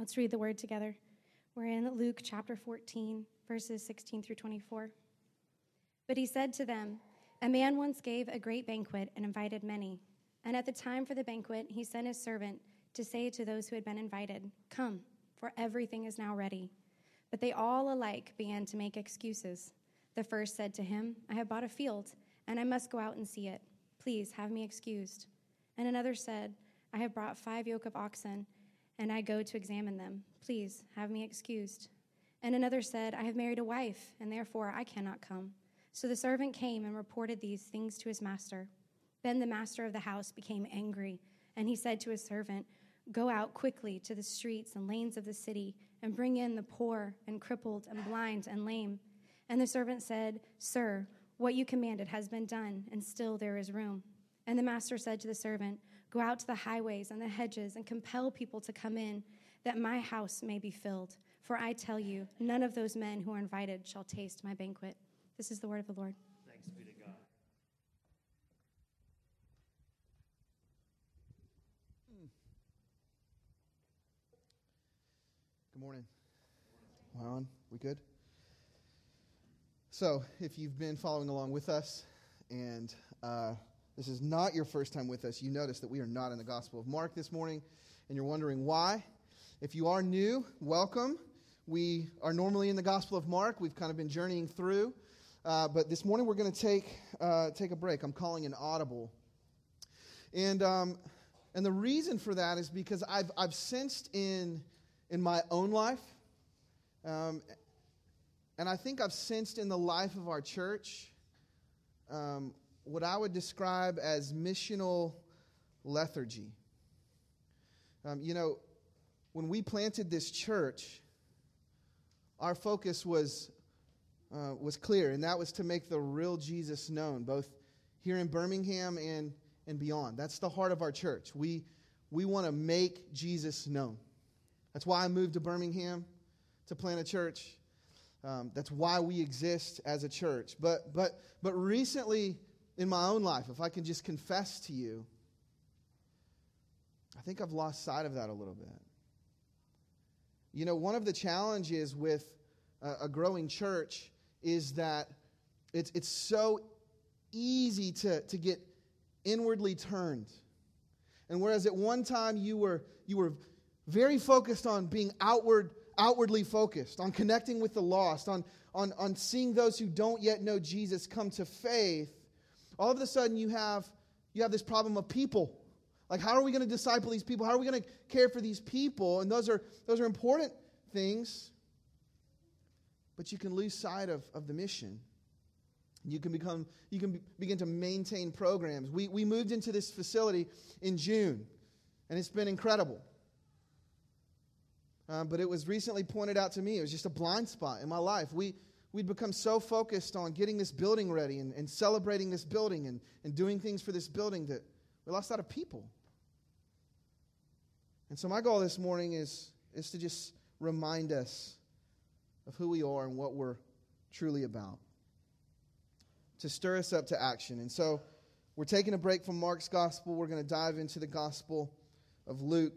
Let's read the word together. We're in Luke chapter 14, verses 16 through 24. But he said to them, "A man once gave a great banquet and invited many. And at the time for the banquet, he sent his servant to say to those who had been invited, 'Come, for everything is now ready.' But they all alike began to make excuses. The first said to him, 'I have bought a field, and I must go out and see it. Please have me excused.' And another said, 'I have brought 5 yoke of oxen, and I go to examine them. Please have me excused.' And another said, 'I have married a wife, and therefore I cannot come.' So the servant came and reported these things to his master. Then the master of the house became angry, and he said to his servant, 'Go out quickly to the streets and lanes of the city, and bring in the poor and crippled and blind and lame.' And the servant said, 'Sir, what you commanded has been done, and still there is room.' And the master said to the servant, 'Go out to the highways and the hedges and compel people to come in, that my house may be filled. For I tell you, none of those men who are invited shall taste my banquet.'" This is the word of the Lord. Thanks be to God. Good morning. We're on. We good? So, if you've been following along with us, and this is not your first time with us, you notice that we are not in the Gospel of Mark this morning, and you're wondering why. If you are new, welcome. We are normally in the Gospel of Mark. We've kind of been journeying through, but this morning we're going to take a break. I'm calling an audible, and the reason for that is because I've sensed in my own life, and I think I've sensed in the life of our church, what I would describe as missional lethargy. When we planted this church, our focus was clear, and that was to make the real Jesus known, both here in Birmingham and beyond. That's the heart of our church. We want to make Jesus known. That's why I moved to Birmingham to plant a church. That's why we exist as a church. But recently in my own life, if I can just confess to you, I think I've lost sight of that a little bit. One of the challenges with a growing church is that it's so easy to get inwardly turned. And whereas at one time you were very focused on being outwardly focused, on connecting with the lost, on seeing those who don't yet know Jesus come to faith, all of a sudden you have this problem of people. Like, how are we going to disciple these people? How are we going to care for these people? And those are important things, but you can lose sight of the mission. You can begin to maintain programs. We moved into this facility in June, and it's been incredible. But it was recently pointed out to me, it was just a blind spot in my life. We'd become so focused on getting this building ready and celebrating this building and doing things for this building that we lost sight of people. And so my goal this morning is to just remind us of who we are and what we're truly about, to stir us up to action. And so we're taking a break from Mark's gospel. We're going to dive into the gospel of Luke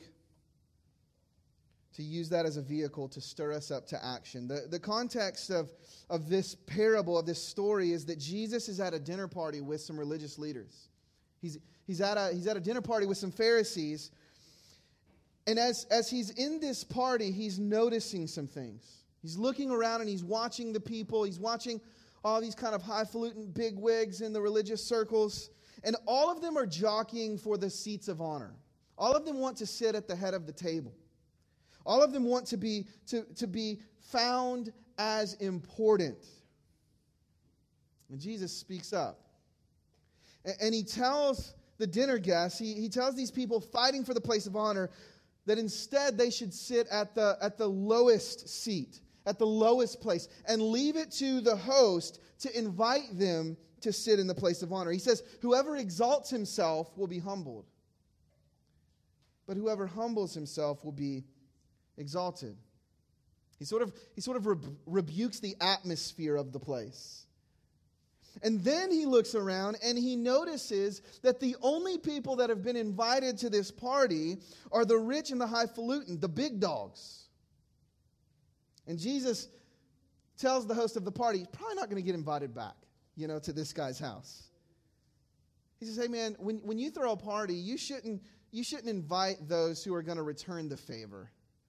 to use that as a vehicle to stir us up to action. The context of this parable, of this story, is that Jesus is at a dinner party with some religious leaders. He's at a dinner party with some Pharisees. And as he's in this party, he's noticing some things. He's looking around and he's watching the people. He's watching all these kind of highfalutin bigwigs in the religious circles. And all of them are jockeying for the seats of honor. All of them want to sit at the head of the table. All of them want to be found as important. And Jesus speaks up. And he tells the dinner guests, he tells these people fighting for the place of honor, that instead they should sit at the lowest seat, at the lowest place, and leave it to the host to invite them to sit in the place of honor. He says, whoever exalts himself will be humbled, but whoever humbles himself will be exalted. He sort of rebukes the atmosphere of the place. And then he looks around and he notices that the only people that have been invited to this party are the rich and the highfalutin, the big dogs. And Jesus tells the host of the party, he's probably not going to get invited back, to this guy's house. He says, hey man, when you throw a party, you shouldn't invite those who are going to return the favor.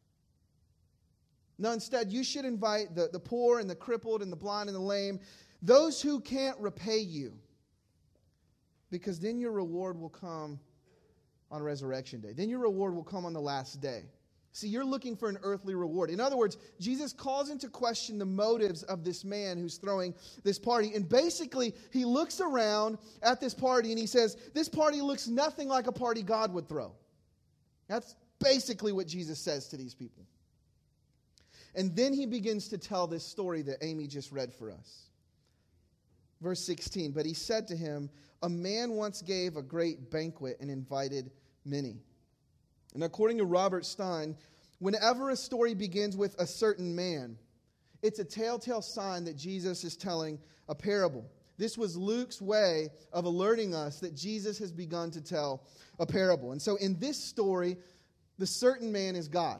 No, instead, you should invite the poor and the crippled and the blind and the lame, those who can't repay you, because then your reward will come on Resurrection Day. Then your reward will come on the last day. See, you're looking for an earthly reward. In other words, Jesus calls into question the motives of this man who's throwing this party. And basically, he looks around at this party and he says, this party looks nothing like a party God would throw. That's basically what Jesus says to these people. And then he begins to tell this story that Amy just read for us. Verse 16, but he said to him, a man once gave a great banquet and invited many. And according to Robert Stein, whenever a story begins with a certain man, it's a telltale sign that Jesus is telling a parable. This was Luke's way of alerting us that Jesus has begun to tell a parable. And so in this story, the certain man is God.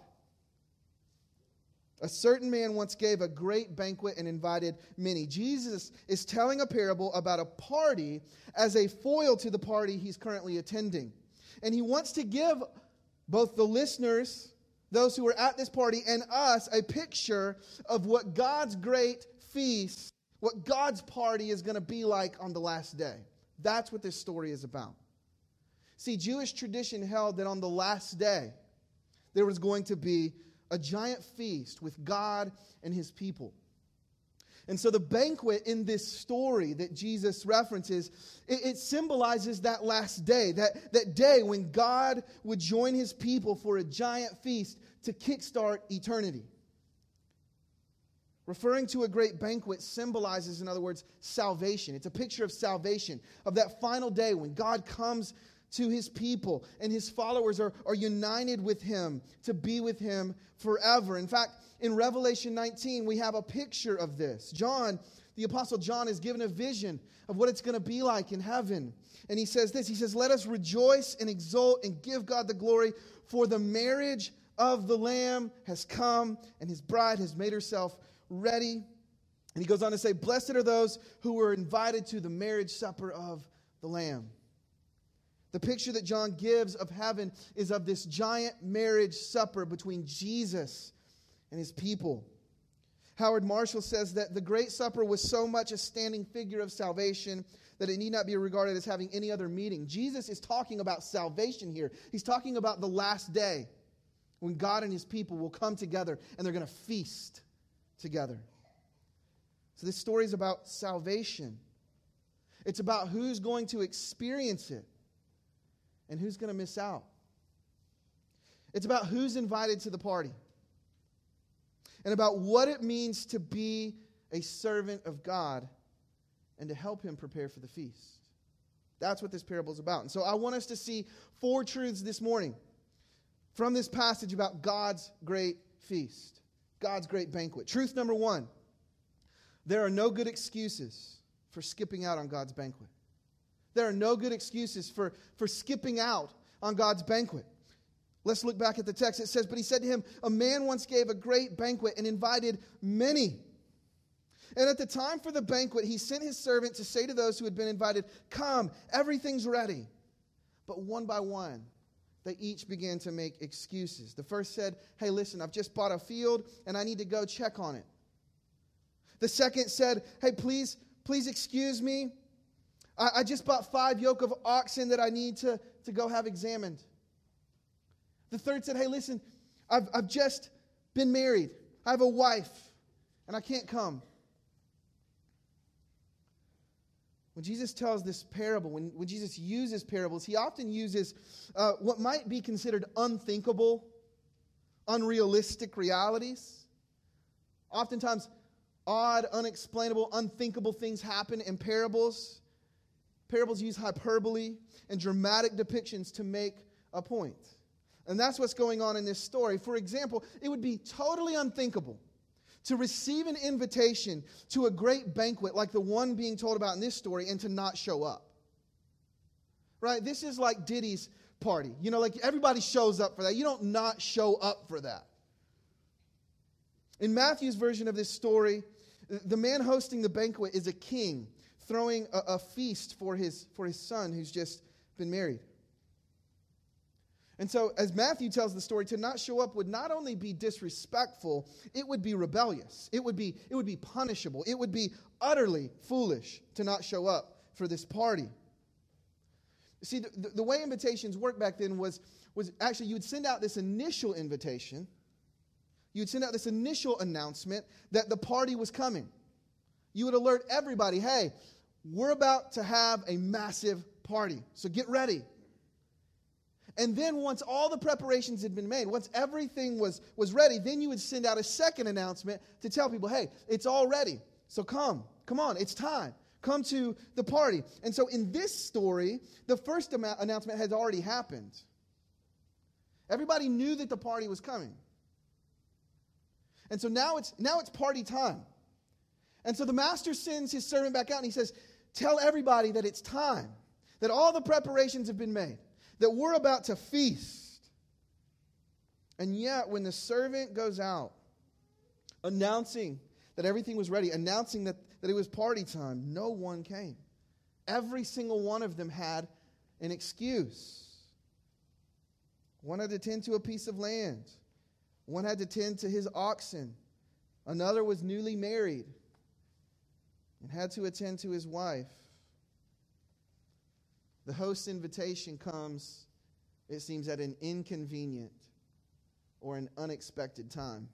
A certain man once gave a great banquet and invited many. Jesus is telling a parable about a party as a foil to the party he's currently attending. And he wants to give both the listeners, those who are at this party, and us a picture of what God's great feast, what God's party is going to be like on the last day. That's what this story is about. See, Jewish tradition held that on the last day, there was going to be a giant feast with God and his people. And so the banquet in this story that Jesus references, it symbolizes that last day, that day when God would join his people for a giant feast to kickstart eternity. Referring to a great banquet symbolizes, in other words, salvation. It's a picture of salvation, of that final day when God comes to his people and his followers are united with him to be with him forever. In fact, in Revelation 19, we have a picture of this. John, the Apostle John, is given a vision of what it's going to be like in heaven. And he says this, he says, let us rejoice and exult and give God the glory, for the marriage of the Lamb has come and his bride has made herself ready. And he goes on to say, blessed are those who were invited to the marriage supper of the Lamb. The picture that John gives of heaven is of this giant marriage supper between Jesus and his people. Howard Marshall says that the Great Supper was so much a standing figure of salvation that it need not be regarded as having any other meaning. Jesus is talking about salvation here. He's talking about the last day when God and his people will come together and they're going to feast together. So this story is about salvation. It's about who's going to experience it and who's going to miss out. It's about who's invited to the party. And about what it means to be a servant of God and to help him prepare for the feast. That's what this parable is about. And so I want us to see 4 truths this morning from this passage about God's great feast, God's great banquet. Truth number 1, there are no good excuses for skipping out on God's banquet. There are no good excuses for skipping out on God's banquet. Let's look back at the text. It says, but he said to him, a man once gave a great banquet and invited many. And at the time for the banquet, he sent his servant to say to those who had been invited, come, everything's ready. But one by one, they each began to make excuses. The first said, hey, listen, I've just bought a field and I need to go check on it. The second said, hey, please excuse me. I just bought 5 yoke of oxen that I need to go have examined. The third said, hey, listen, I've just been married. I have a wife, and I can't come. When Jesus tells this parable, when Jesus uses parables, he often uses what might be considered unthinkable, unrealistic realities. Oftentimes, odd, unexplainable, unthinkable things happen in parables. Parables use hyperbole and dramatic depictions to make a point. And that's what's going on in this story. For example, it would be totally unthinkable to receive an invitation to a great banquet like the one being told about in this story and to not show up. Right? This is like Diddy's party. You know, like everybody shows up for that. You don't not show up for that. In Matthew's version of this story, the man hosting the banquet is a king throwing a feast for his son who's just been married. And so, as Matthew tells the story, to not show up would not only be disrespectful, it would be rebellious. It would be punishable. It would be utterly foolish to not show up for this party. See, the way invitations worked back then was actually you would send out this initial invitation. You would send out this initial announcement that the party was coming. You would alert everybody, hey, we're about to have a massive party, so get ready. And then once all the preparations had been made, once everything was ready, then you would send out a second announcement to tell people, hey, it's all ready. So come on, it's time. Come to the party. And so in this story, the first announcement has already happened. Everybody knew that the party was coming. And so now it's party time. And so the master sends his servant back out and he says, tell everybody that it's time, that all the preparations have been made, that we're about to feast. And yet, when the servant goes out, announcing that everything was ready, announcing that it was party time, no one came. Every single one of them had an excuse. One had to tend to a piece of land. One had to tend to his oxen. Another was newly married and had to attend to his wife. The host's invitation comes, it seems, at an inconvenient or an unexpected time.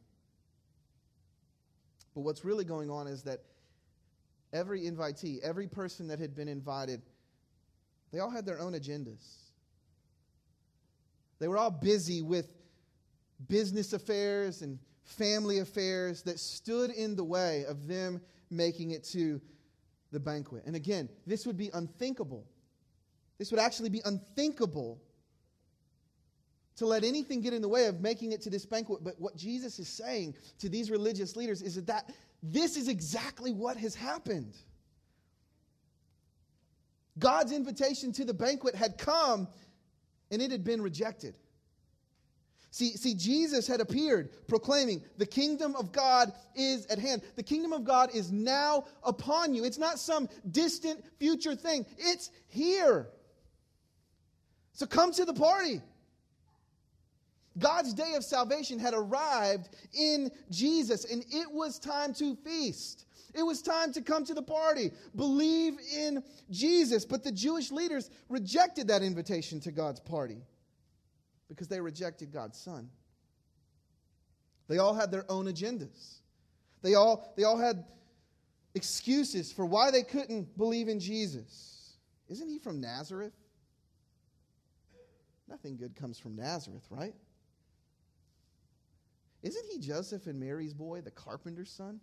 But what's really going on is that every invitee, every person that had been invited, they all had their own agendas. They were all busy with business affairs and family affairs that stood in the way of them making it to the banquet. And again, this would be unthinkable. This would actually be unthinkable to let anything get in the way of making it to this banquet. But what Jesus is saying to these religious leaders is that this is exactly what has happened. God's invitation to the banquet had come and it had been rejected. See, Jesus had appeared proclaiming the kingdom of God is at hand. The kingdom of God is now upon you. It's not some distant future thing. It's here. So come to the party. God's day of salvation had arrived in Jesus, and it was time to feast. It was time to come to the party. Believe in Jesus. But the Jewish leaders rejected that invitation to God's party because they rejected God's Son. They all had their own agendas. They all had excuses for why they couldn't believe in Jesus. Isn't he from Nazareth? Nothing good comes from Nazareth, right? Isn't he Joseph and Mary's boy, the carpenter's son?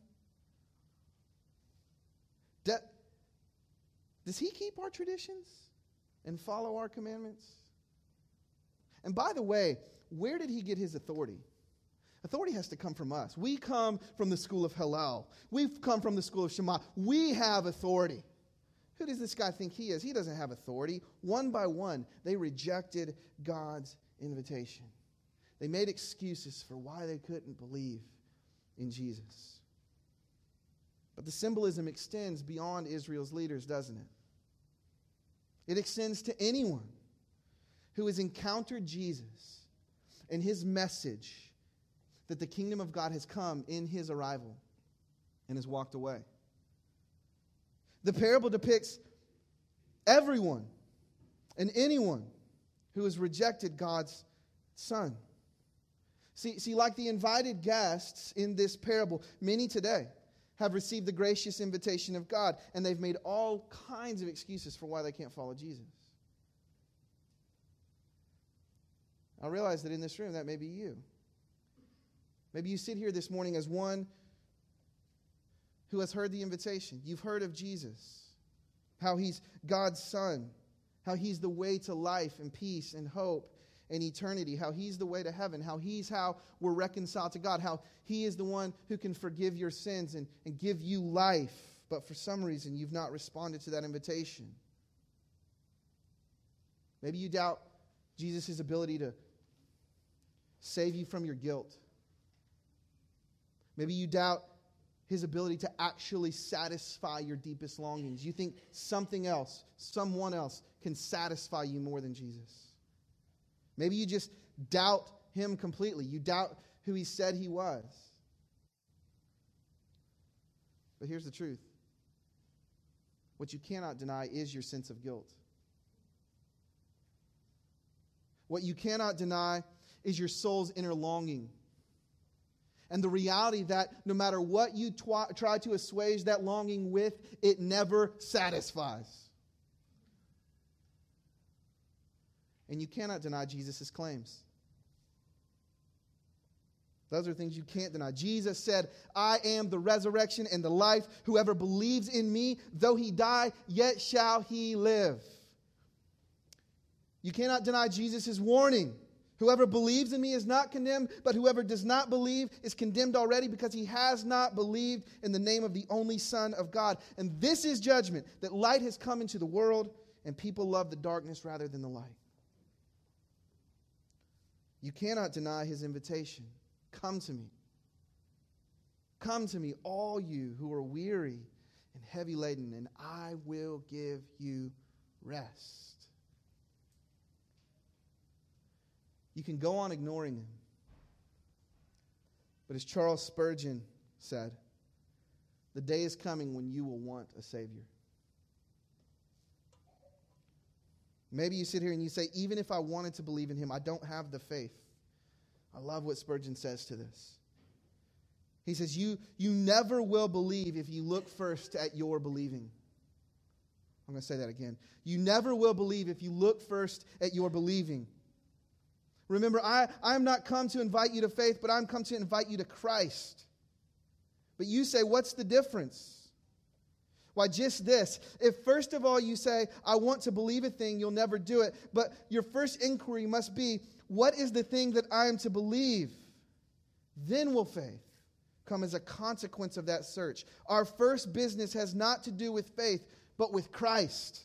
Does he keep our traditions and follow our commandments? And by the way, where did he get his authority? Authority has to come from us. We come from the school of Hillel. We've come from the school of Shammai. We have authority. Who does this guy think he is? He doesn't have authority. One by one, they rejected God's invitation. They made excuses for why they couldn't believe in Jesus. But the symbolism extends beyond Israel's leaders, doesn't it? It extends to anyone who has encountered Jesus and his message that the kingdom of God has come in his arrival and has walked away. The parable depicts everyone and anyone who has rejected God's Son. See, like the invited guests in this parable, many today have received the gracious invitation of God, and they've made all kinds of excuses for why they can't follow Jesus. I realize that in this room, that may be you. Maybe you sit here this morning as one who has heard the invitation. You've heard of Jesus, how he's God's Son, how he's the way to life and peace and hope. and eternity, how He's the way to heaven, how He's how we're reconciled to God, how He is the one who can forgive your sins and give you life. But for some reason, you've not responded to that invitation. Maybe you doubt Jesus' ability to save you from your guilt. Maybe you doubt His ability to actually satisfy your deepest longings. You think something else, someone else can satisfy you more than Jesus. Maybe you just doubt Him completely. You doubt who He said He was. But here's the truth. What you cannot deny is your sense of guilt. What you cannot deny is your soul's inner longing. And the reality that no matter what you try to assuage that longing with, it never satisfies. And you cannot deny Jesus' claims. Those are things you can't deny. Jesus said, I am the resurrection and the life. Whoever believes in me, though he die, yet shall he live. You cannot deny Jesus' warning. Whoever believes in me is not condemned, but whoever does not believe is condemned already because he has not believed in the name of the only Son of God. And this is judgment, that light has come into the world, and people love the darkness rather than the light. You cannot deny His invitation. Come to me. Come to me, all you who are weary and heavy laden, and I will give you rest. You can go on ignoring Him. But as Charles Spurgeon said, the day is coming when you will want a Savior. Maybe you sit here and you say, even if I wanted to believe in Him, I don't have the faith. I love what Spurgeon says to this. He says, you never will believe if you look first at your believing. I'm going to say that again. You never will believe if you look first at your believing. Remember, I am not come to invite you to faith, but I'm come to invite you to Christ. But you say, what's the difference? Why, just this. If first of all you say, I want to believe a thing, you'll never do it. But your first inquiry must be, what is the thing that I am to believe? Then will faith come as a consequence of that search. Our first business has not to do with faith, but with Christ.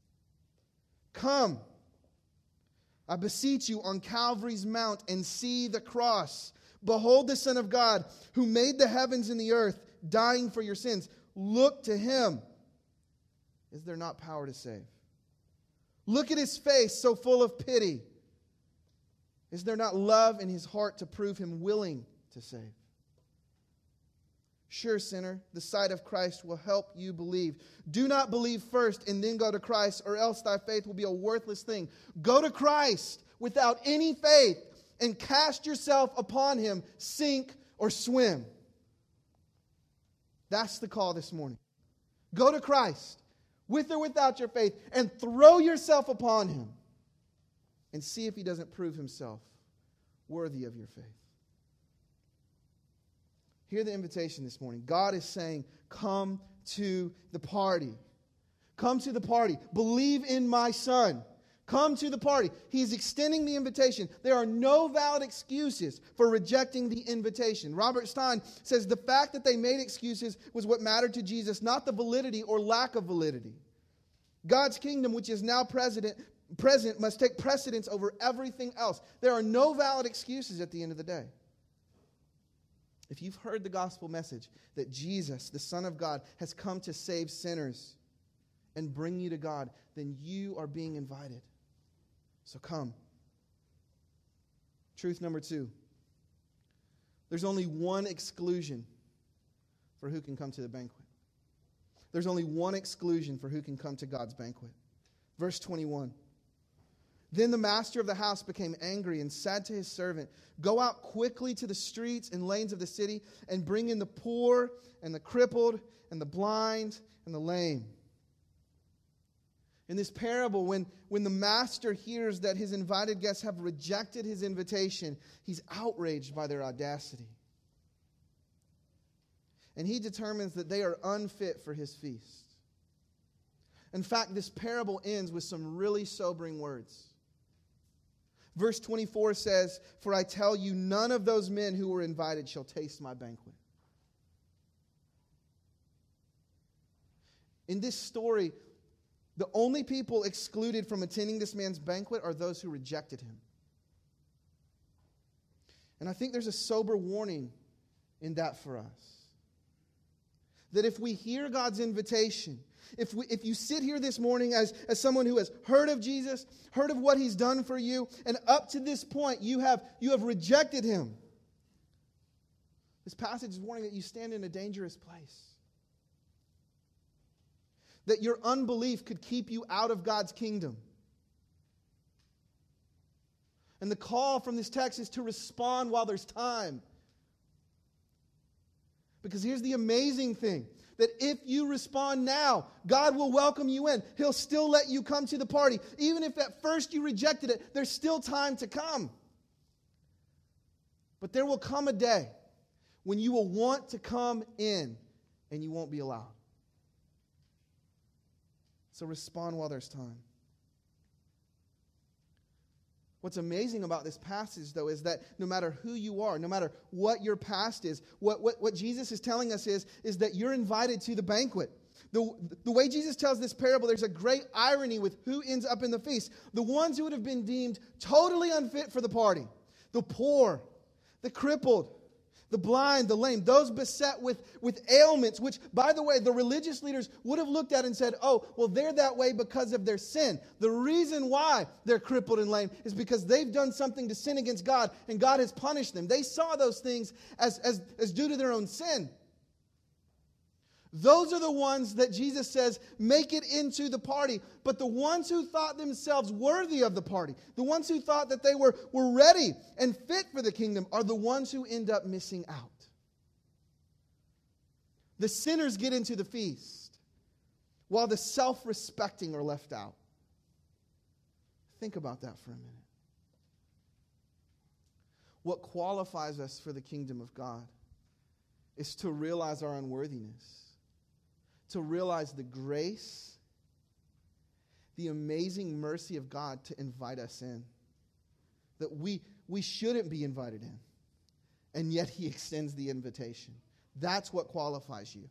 Come, I beseech you, on Calvary's mount and see the cross. Behold the Son of God, who made the heavens and the earth, dying for your sins. Look to Him. Is there not power to save? Look at His face, so full of pity. Is there not love in His heart to prove Him willing to save? Sure, sinner, the sight of Christ will help you believe. Do not believe first and then go to Christ, or else thy faith will be a worthless thing. Go to Christ without any faith and cast yourself upon Him, sink or swim. That's the call this morning. Go to Christ, with or without your faith, and throw yourself upon Him and see if He doesn't prove Himself worthy of your faith. Hear the invitation this morning. God is saying, come to the party. Come to the party. Believe in my Son. Come to the party. He's extending the invitation. There are no valid excuses for rejecting the invitation. Robert Stein says the fact that they made excuses was what mattered to Jesus, not the validity or lack of validity. God's kingdom, which is now present, must take precedence over everything else. There are no valid excuses at the end of the day. If you've heard the gospel message that Jesus, the Son of God, has come to save sinners and bring you to God, then you are being invited. So come. Truth number 2. There's only one exclusion for who can come to the banquet. There's only one exclusion for who can come to God's banquet. Verse 21. Then the master of the house became angry and said to his servant, go out quickly to the streets and lanes of the city and bring in the poor and the crippled and the blind and the lame. In this parable, when the master hears that his invited guests have rejected his invitation, he's outraged by their audacity. And he determines that they are unfit for his feast. In fact, this parable ends with some really sobering words. Verse 24 says, "For I tell you, none of those men who were invited shall taste my banquet." In this story, the only people excluded from attending this man's banquet are those who rejected him. And I think there's a sober warning in that for us. That if we hear God's invitation, if you sit here this morning as someone who has heard of Jesus, heard of what He's done for you, and up to this point you have rejected Him, this passage is warning that you stand in a dangerous place. That your unbelief could keep you out of God's kingdom. And the call from this text is to respond while there's time. Because here's the amazing thing, that if you respond now, God will welcome you in. He'll still let you come to the party. Even if at first you rejected it, there's still time to come. But there will come a day when you will want to come in and you won't be allowed. So respond while there's time. What's amazing about this passage, though, is that no matter who you are, no matter what your past is, what Jesus is telling us is that you're invited to the banquet. The way Jesus tells this parable, there's a great irony with who ends up in the feast. The ones who would have been deemed totally unfit for the party, the poor, the crippled, the blind, the lame, those beset with ailments, which, by the way, the religious leaders would have looked at and said, oh, well, they're that way because of their sin. The reason why they're crippled and lame is because they've done something to sin against God, and God has punished them. They saw those things as due to their own sin. Those are the ones that Jesus says make it into the party. But the ones who thought themselves worthy of the party, the ones who thought that they were ready and fit for the kingdom, are the ones who end up missing out. The sinners get into the feast, while the self-respecting are left out. Think about that for a minute. What qualifies us for the kingdom of God is to realize our unworthiness. To realize the grace, the amazing mercy of God to invite us in. That we shouldn't be invited in. And yet He extends the invitation. That's what qualifies you.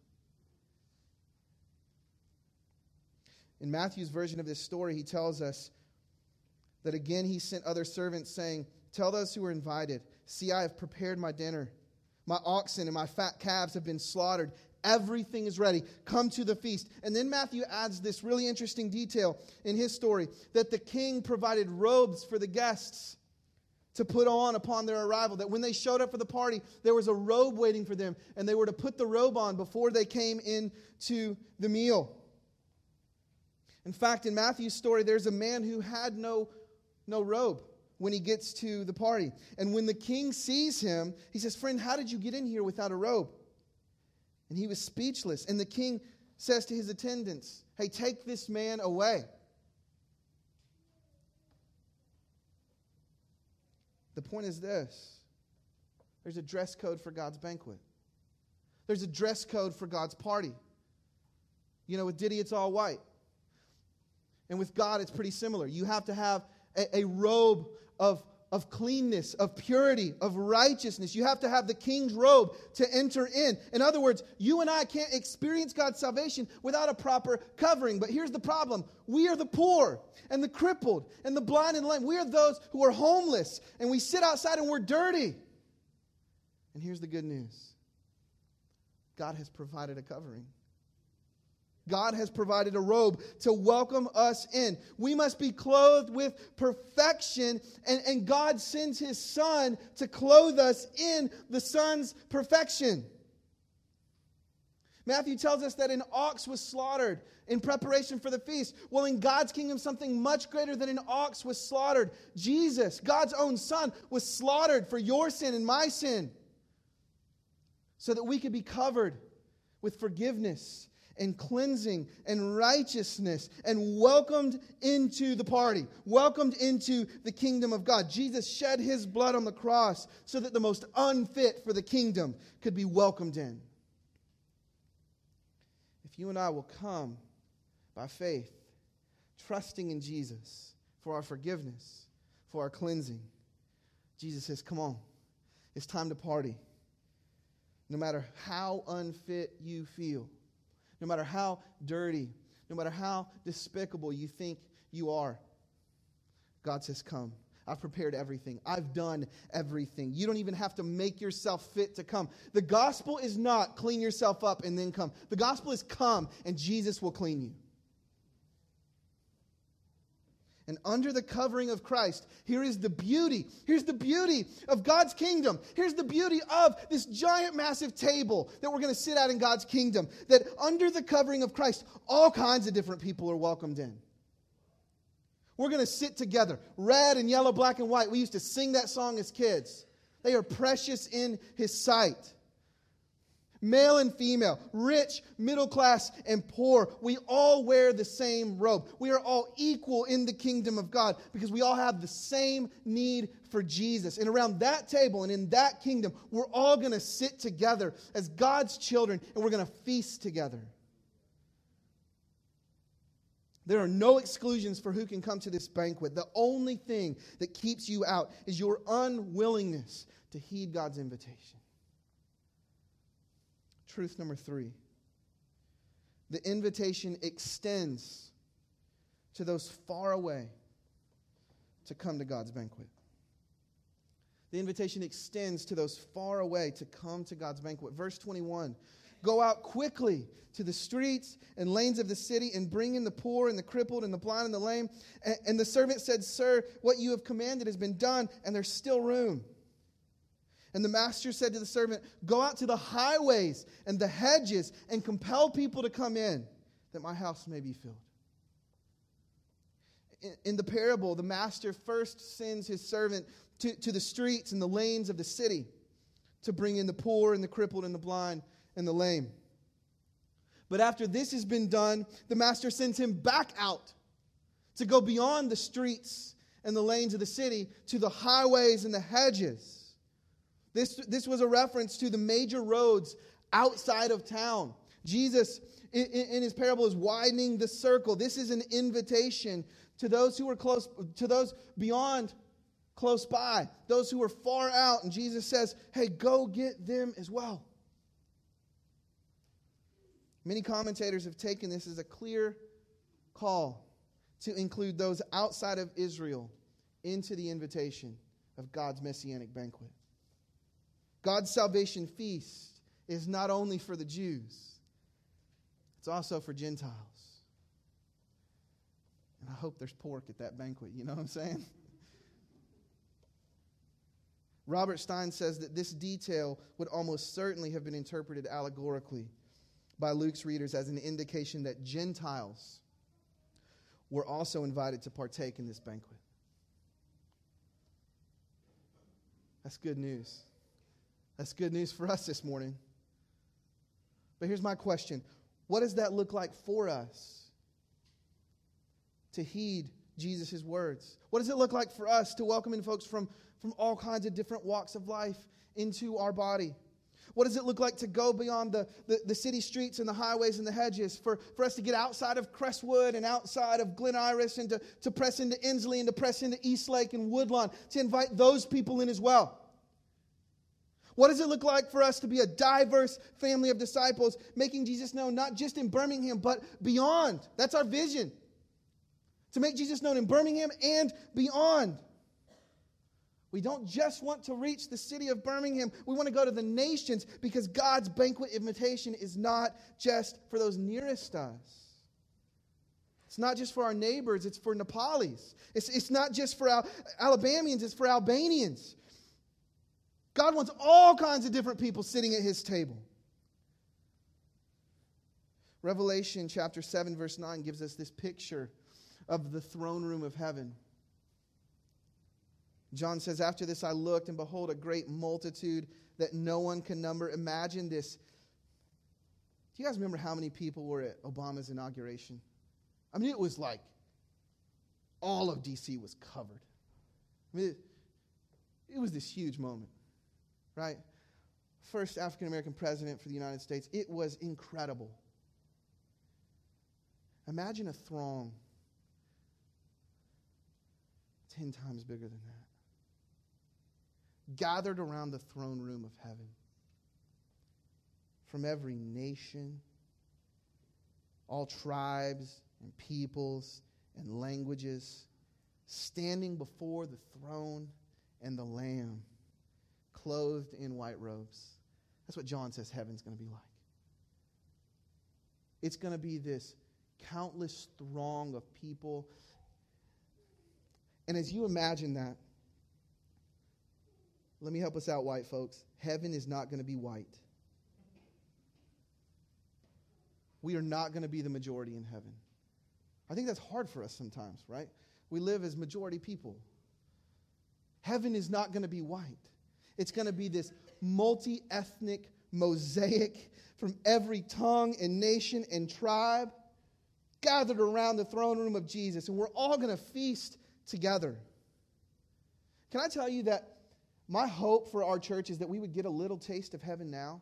In Matthew's version of this story, he tells us that again He sent other servants saying, "Tell those who are invited, see, I have prepared my dinner. My oxen and my fat calves have been slaughtered. Everything is ready. Come to the feast." And then Matthew adds this really interesting detail in his story, that the king provided robes for the guests to put on upon their arrival. That when they showed up for the party, there was a robe waiting for them, and they were to put the robe on before they came into the meal. In fact, in Matthew's story, there's a man who had no robe when he gets to the party. And when the king sees him, he says, "Friend, how did you get in here without a robe?" And he was speechless. And the king says to his attendants, "Hey, take this man away." The point is this. There's a dress code for God's banquet. There's a dress code for God's party. You know, with Diddy, it's all white. And with God, it's pretty similar. You have to have a robe of cleanness, of purity, of righteousness. You have to have the king's robe to enter in. In other words, you and I can't experience God's salvation without a proper covering. But here's the problem. We are the poor and the crippled and the blind and lame. We are those who are homeless, and we sit outside and we're dirty. And here's the good news. God has provided a covering. God has provided a robe to welcome us in. We must be clothed with perfection, and God sends His Son to clothe us in the Son's perfection. Matthew tells us that an ox was slaughtered in preparation for the feast. Well, in God's kingdom, something much greater than an ox was slaughtered. Jesus, God's own Son, was slaughtered for your sin and my sin, so that we could be covered with forgiveness and cleansing and righteousness and welcomed into the party, welcomed into the kingdom of God. Jesus shed His blood on the cross so that the most unfit for the kingdom could be welcomed in. If you and I will come by faith, trusting in Jesus for our forgiveness, for our cleansing. Jesus says, come on, it's time to party. No matter how unfit you feel, no matter how dirty, no matter how despicable you think you are, God says, come. I've prepared everything. I've done everything. You don't even have to make yourself fit to come. The gospel is not clean yourself up and then come. The gospel is come and Jesus will clean you. And under the covering of Christ, here is the beauty. Here's the beauty of God's kingdom. Here's the beauty of this giant, massive table that we're going to sit at in God's kingdom. That under the covering of Christ, all kinds of different people are welcomed in. We're going to sit together, red and yellow, black and white. We used to sing that song as kids. They are precious in His sight. Male and female, rich, middle class, and poor. We all wear the same robe. We are all equal in the kingdom of God because we all have the same need for Jesus. And around that table and in that kingdom, we're all going to sit together as God's children and we're going to feast together. There are no exclusions for who can come to this banquet. The only thing that keeps you out is your unwillingness to heed God's invitation. Truth number 3. The invitation extends to those far away to come to God's banquet. The invitation extends to those far away to come to God's banquet. Verse 21. Go out quickly to the streets and lanes of the city and bring in the poor and the crippled and the blind and the lame. And the servant said, Sir, what you have commanded has been done, and there's still room. And the master said to the servant, Go out to the highways and the hedges and compel people to come in, that my house may be filled. In the parable, the master first sends his servant to the streets and the lanes of the city to bring in the poor and the crippled and the blind and the lame. But after this has been done, the master sends him back out to go beyond the streets and the lanes of the city to the highways and the hedges. This was a reference to the major roads outside of town. Jesus, in his parable, is widening the circle. This is an invitation to those who are close, to those beyond close by, those who are far out. And Jesus says, hey, go get them as well. Many commentators have taken this as a clear call to include those outside of Israel into the invitation of God's messianic banquet. God's salvation feast is not only for the Jews, it's also for Gentiles. And I hope there's pork at that banquet, you know what I'm saying? Robert Stein says that this detail would almost certainly have been interpreted allegorically by Luke's readers as an indication that Gentiles were also invited to partake in this banquet. That's good news. That's good news for us this morning. But here's my question. What does that look like for us to heed Jesus' words? What does it look like for us to welcome in folks from all kinds of different walks of life into our body? What does it look like to go beyond the city streets and the highways and the hedges, for us to get outside of Crestwood and outside of Glen Iris and to press into Inslee and to press into Eastlake and Woodlawn, to invite those people in as well? What does it look like for us to be a diverse family of disciples, making Jesus known not just in Birmingham, but beyond? That's our vision. To make Jesus known in Birmingham and beyond. We don't just want to reach the city of Birmingham. We want to go to the nations, because God's banquet invitation is not just for those nearest us. It's not just for our neighbors. It's for Nepalis. It's not just for Alabamians. It's for Albanians. God wants all kinds of different people sitting at His table. Revelation chapter 7 verse 9 gives us this picture of the throne room of heaven. John says, after this I looked, and behold, a great multitude that no one can number. Imagine this. Do you guys remember how many people were at Obama's inauguration? I mean, it was like all of D.C. was covered. I mean, it was this huge moment, right? First African-American president for the United States. It was incredible. Imagine a throng 10 times bigger than that. Gathered around the throne room of heaven. From every nation, all tribes and peoples and languages, standing before the throne and the Lamb, clothed in white robes. That's what John says heaven's going to be like. It's going to be this countless throng of people. And as you imagine that, let me help us out, white folks. Heaven is not going to be white. We are not going to be the majority in heaven. I think that's hard for us sometimes, right? We live as majority people. Heaven is not going to be white. It's going to be this multi-ethnic mosaic from every tongue and nation and tribe gathered around the throne room of Jesus. And we're all going to feast together. Can I tell you that my hope for our church is that we would get a little taste of heaven now?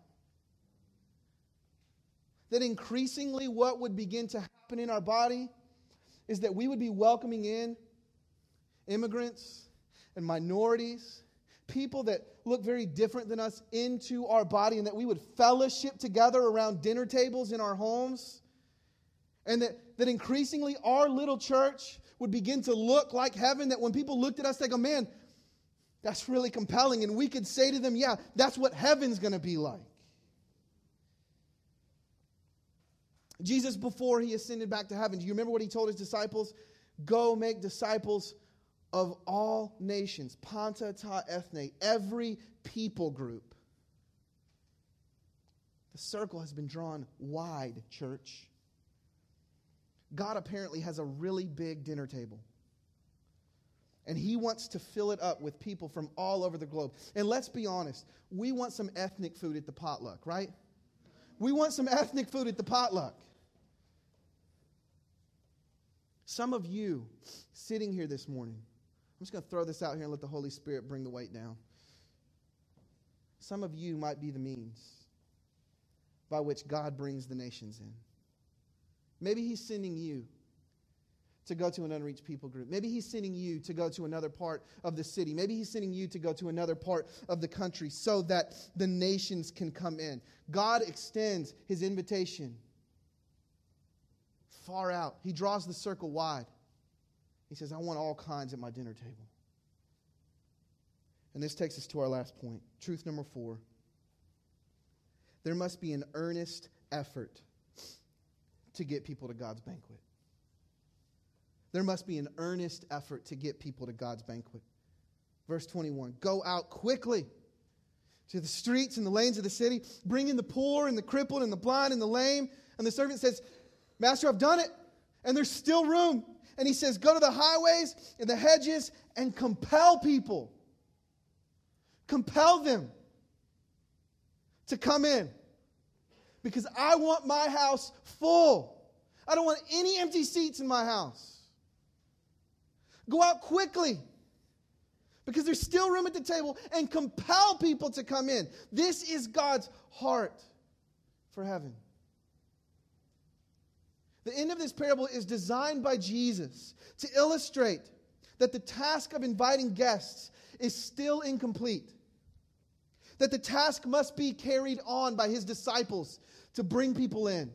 That increasingly what would begin to happen in our body is that we would be welcoming in immigrants and minorities, people that look very different than us into our body, and that we would fellowship together around dinner tables in our homes. And that increasingly our little church would begin to look like heaven, that when people looked at us, they go, man, that's really compelling. And we could say to them, yeah, that's what heaven's going to be like. Jesus, before he ascended back to heaven, do you remember what he told his disciples? Go make disciples of all nations, panta ta ethne, every people group. The circle has been drawn wide, church. God apparently has a really big dinner table. And he wants to fill it up with people from all over the globe. And let's be honest, we want some ethnic food at the potluck, right? We want some ethnic food at the potluck. Some of you sitting here this morning, I'm just going to throw this out here and let the Holy Spirit bring the weight down. Some of you might be the means by which God brings the nations in. Maybe he's sending you to go to an unreached people group. Maybe he's sending you to go to another part of the city. Maybe he's sending you to go to another part of the country so that the nations can come in. God extends his invitation far out. He draws the circle wide. He says, I want all kinds at my dinner table. And this takes us to our last point. Truth number 4. There must be an earnest effort to get people to God's banquet. There must be an earnest effort to get people to God's banquet. Verse 21, go out quickly to the streets and the lanes of the city, bring in the poor and the crippled and the blind and the lame. And the servant says, Master, I've done it, and there's still room. And he says, go to the highways and the hedges and compel people. Compel them to come in. Because I want my house full. I don't want any empty seats in my house. Go out quickly. Because there's still room at the table, and compel people to come in. This is God's heart for heaven. The end of this parable is designed by Jesus to illustrate that the task of inviting guests is still incomplete. That the task must be carried on by his disciples to bring people in.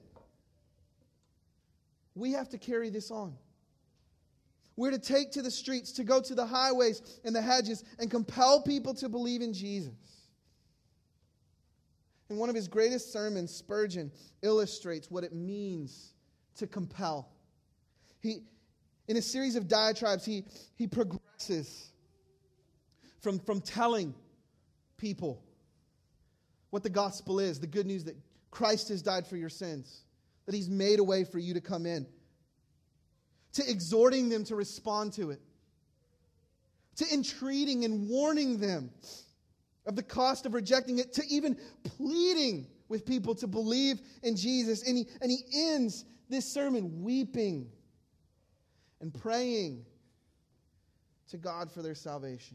We have to carry this on. We're to take to the streets, to go to the highways and the hedges and compel people to believe in Jesus. In one of his greatest sermons, Spurgeon illustrates what it means to compel. In a series of diatribes, he progresses from telling people what the gospel is, the good news that Christ has died for your sins, that he's made a way for you to come in, to exhorting them to respond to it, to entreating and warning them of the cost of rejecting it, to even pleading with people to believe in Jesus. And he ends this sermon weeping and praying to God for their salvation.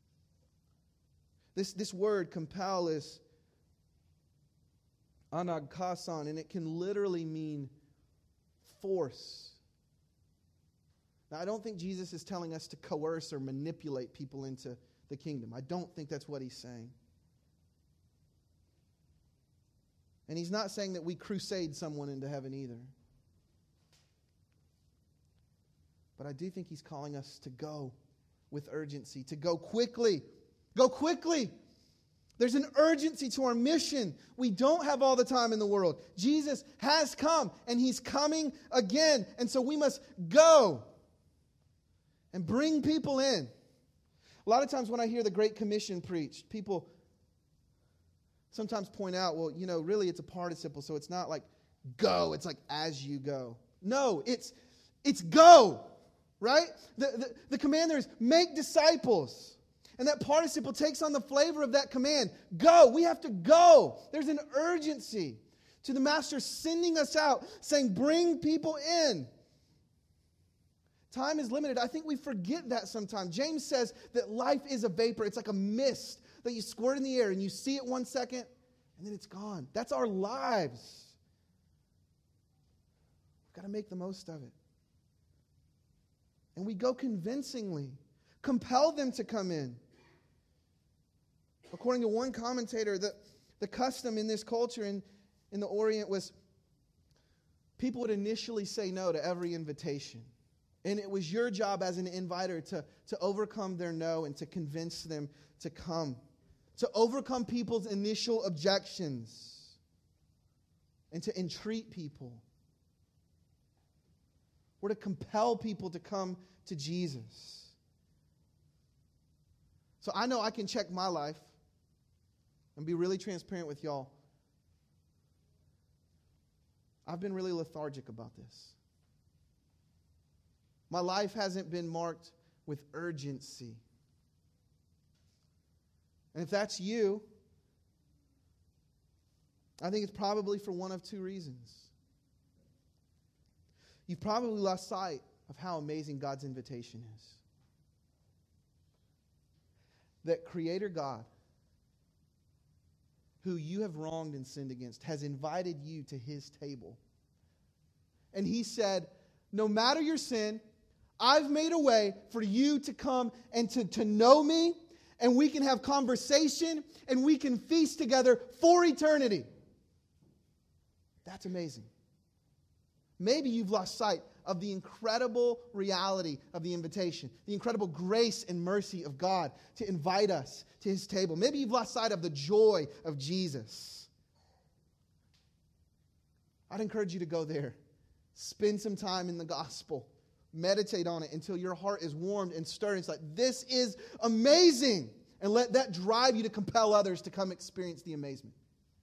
This word, compel, is anagkasan, and it can literally mean force. Now, I don't think Jesus is telling us to coerce or manipulate people into the kingdom. I don't think that's what he's saying. And he's not saying that we crusade someone into heaven either. But I do think he's calling us to go with urgency, to go quickly. Go quickly. There's an urgency to our mission. We don't have all the time in the world. Jesus has come, and he's coming again. And so we must go and bring people in. A lot of times when I hear the Great Commission preached, people sometimes point out, well, really it's a participle, so it's not like go, it's like as you go. No, it's go, right? The command there is make disciples. And that participle takes on the flavor of that command. Go. We have to go. There's an urgency to the Master sending us out, saying, bring people in. Time is limited. I think we forget that sometimes. James says that life is a vapor. It's like a mist that you squirt in the air and you see it 1 second and then it's gone. That's our lives. We've got to make the most of it. And we go convincingly. Compel them to come in. According to one commentator, the custom in this culture in the Orient was people would initially say no to every invitation. And it was your job as an inviter to overcome their no and to convince them to come. To overcome people's initial objections. And to entreat people. Or to compel people to come to Jesus. So I know I can check my life and be really transparent with y'all. I've been really lethargic about this. My life hasn't been marked with urgency. And if that's you, I think it's probably for one of two reasons. You've probably lost sight of how amazing God's invitation is. That Creator God, who you have wronged and sinned against, has invited you to his table. And he said, no matter your sin, I've made a way for you to come and to know me, and we can have conversation, and we can feast together for eternity. That's amazing. Maybe you've lost sight of the incredible reality of the invitation, the incredible grace and mercy of God to invite us to his table. Maybe you've lost sight of the joy of Jesus. I'd encourage you to go there. Spend some time in the gospel. Meditate on it until your heart is warmed and stirred. It's like, this is amazing. And let that drive you to compel others to come experience the amazement.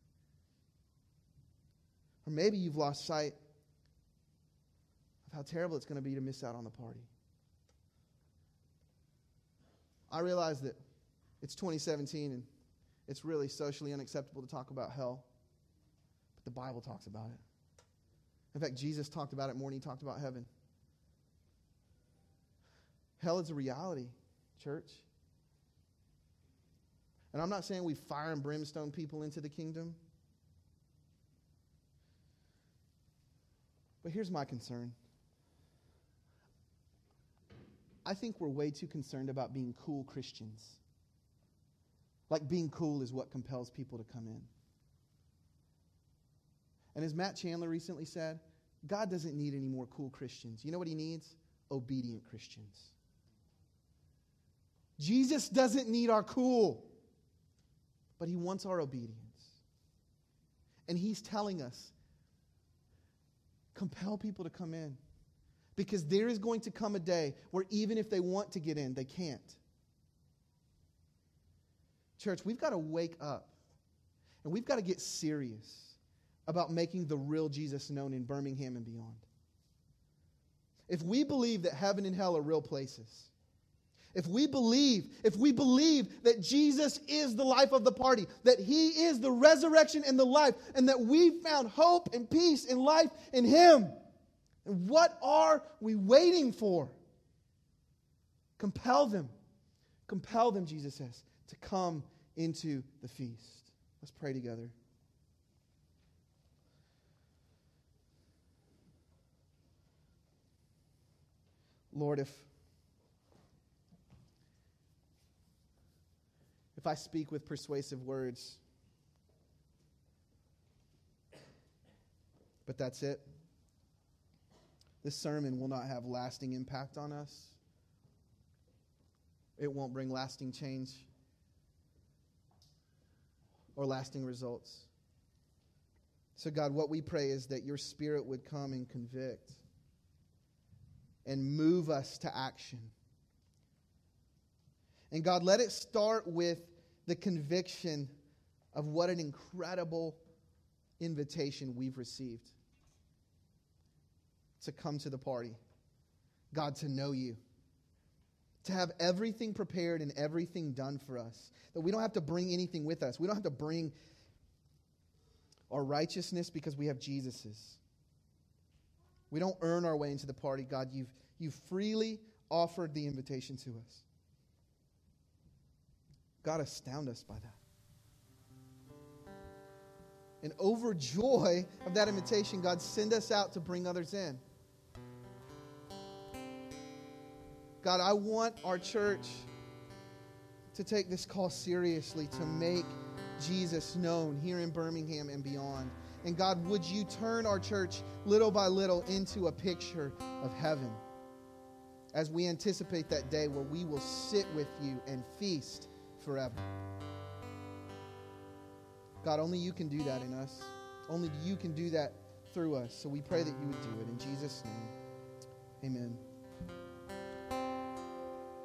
Or maybe you've lost sight of how terrible it's going to be to miss out on the party. I realize that it's 2017 and it's really socially unacceptable to talk about hell. But the Bible talks about it. In fact, Jesus talked about it more than he talked about heaven. Hell is a reality, church. And I'm not saying we fire and brimstone people into the kingdom. But here's my concern. I think we're way too concerned about being cool Christians. Like being cool is what compels people to come in. And as Matt Chandler recently said, God doesn't need any more cool Christians. You know what he needs? Obedient Christians. Jesus doesn't need our cool, but he wants our obedience. And he's telling us, compel people to come in. Because there is going to come a day where even if they want to get in, they can't. Church, we've got to wake up. And we've got to get serious about making the real Jesus known in Birmingham and beyond. If we believe that heaven and hell are real places, if we believe that Jesus is the life of the party, that he is the resurrection and the life, and that we found hope and peace and life in him, and what are we waiting for? Compel them, Jesus says, to come into the feast. Let's pray together. Lord, if I speak with persuasive words, but that's it, this sermon will not have lasting impact on us. It won't bring lasting change or lasting results. So God, what we pray is that your Spirit would come and convict and move us to action. And God, let it start with the conviction of what an incredible invitation we've received to come to the party. God, to know you. To have everything prepared and everything done for us. That we don't have to bring anything with us. We don't have to bring our righteousness because we have Jesus's. We don't earn our way into the party. God, you've freely offered the invitation to us. God, astound us by that. And overjoy of that invitation, God, send us out to bring others in. God, I want our church to take this call seriously, to make Jesus known here in Birmingham and beyond. And God, would you turn our church little by little into a picture of heaven as we anticipate that day where we will sit with you and feast forever. God, only you can do that in us. Only you can do that through us. So we pray that you would do it. In Jesus' name, amen.